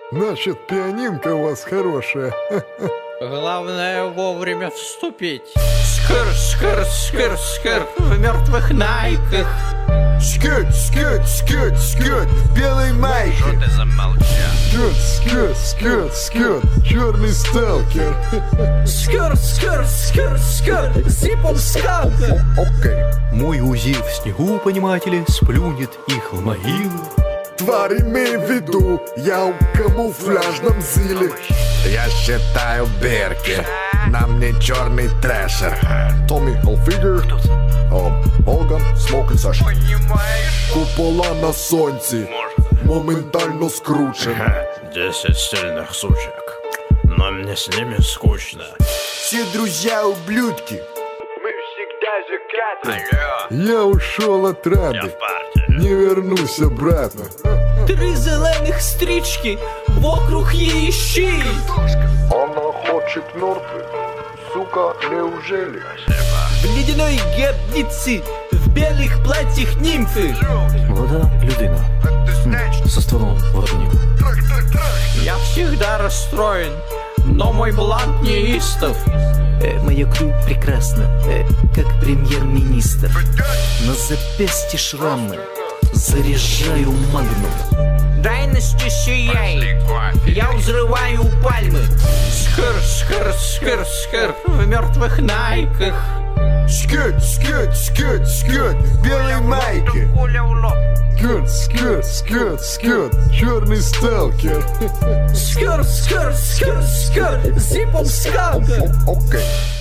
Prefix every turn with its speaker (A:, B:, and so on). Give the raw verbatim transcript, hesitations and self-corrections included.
A: Значит, пианинка у вас хорошая.
B: Главное вовремя вступить. Скр, скр, скр, скр в мертвых найках.
A: Скют, скют, скют, скют в белой майке.
B: Что ты замолчал?
A: Скют, скют, скют, скют, черный сталкер.
B: Скр, скр, скр, скр, зипом скалка.
A: Окей.
C: Мой УЗИ в снегу, понимаете ли, сплюнет их в могилу.
A: Тварь, имей в виду, я в камуфляжном зиле.
D: Я считаю бирки, на мне черный трэшер.
A: Томми Hilfiger, Олган, Смокін Саш. Купола на сонці, моментально скручен.
B: Десять сильных сучек, но мне с ними скучно.
D: Все друзья ублюдки.
B: Мы всегда закатываем.
A: Я ушел от
B: Я
A: рады,
B: в партии.
A: не вернусь обратно.
E: Три зелених стрічки вокруг її шиї.
A: Она хочет мертвый, сука, неужели?
E: В ледяной гробнице, в белых платьях нимфы.
C: Молода людина Хм, со стволом в ротнику.
B: Я всегда расстроен, но мой бланк неистов.
E: Э, Мое крю прекрасно, э, как премьер-министр. На запястье шрамы, заряжаю магнум.
B: Дайности сияет, я взрываю пальмы. Скр, скр, скр, скр в мертвых найках.
A: Скют, скют, скют, скют в белой майке. Скют, скют, скют, скют, черный сталкер.
E: Скр, скр, скр, скр, зипом скалка.
A: Окей.